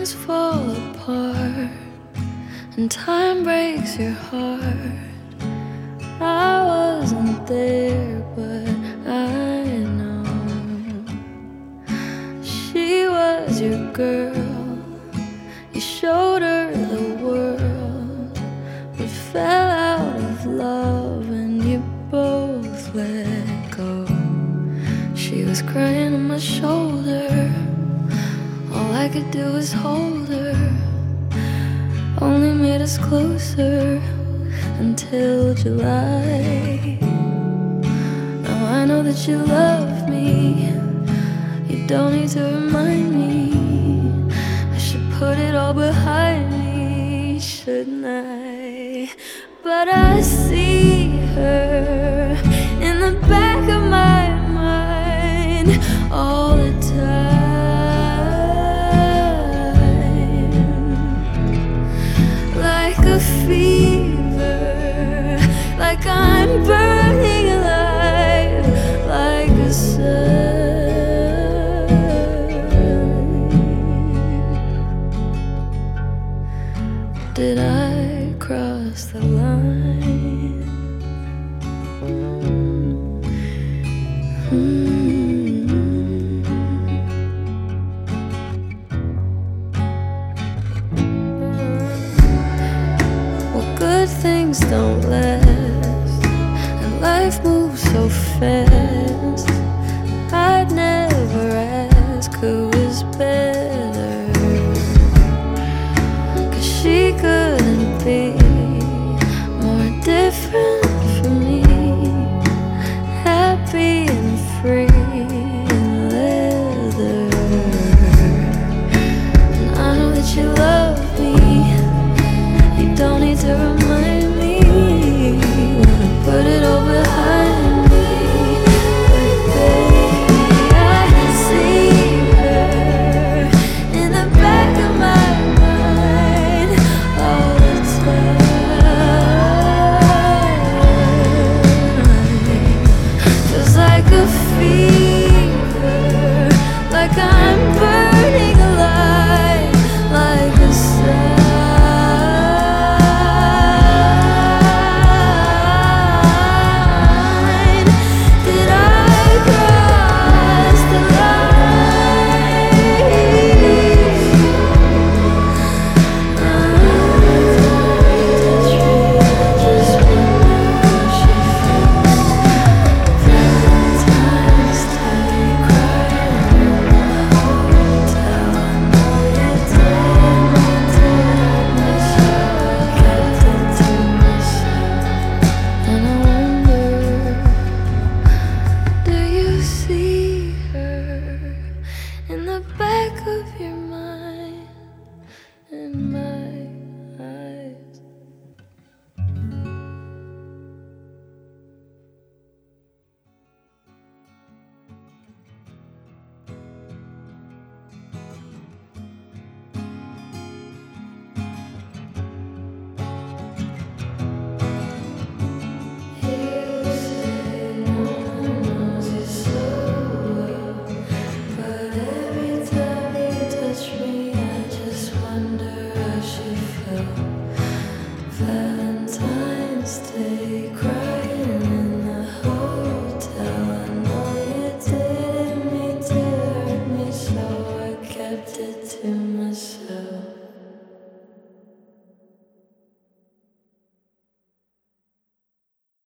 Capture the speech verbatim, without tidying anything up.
things fall apart and time breaks your heart. I wasn't there, but I know she was your girl. You showed her the world, but fell out of love and you both let go. She was crying on my shoulder, all I could do was hold her. Only made us closer until July. Now I know that you love me, you don't need to remind me. I should put it all behind me, shouldn't I? But I see her in the back of my mind all the time. Like a fever, like I'm burning alive, like a sun. Did I cross the line? Mm-hmm. Well, good things don't last, and life moves so fast. I'd never ask who is better, 'cause she couldn't be more different from me. Happy and free in leather. And I know that you love me, you don't need to remind me. Wanna put it all behind me, but baby, I can see her in the back of my mind all the time. Feels like a fever, like I'm burning alive, like a sign. Did I cross the line? Just wonder how she feels. Valentine's Day, crying in the hotel. I know you did me damage, kept it to myself. And I wonder, do you see her in the back of your mind, in my eyes? You say no one knows you so well, but every time you touch me, I just wonder how she felt. Valentine's Day.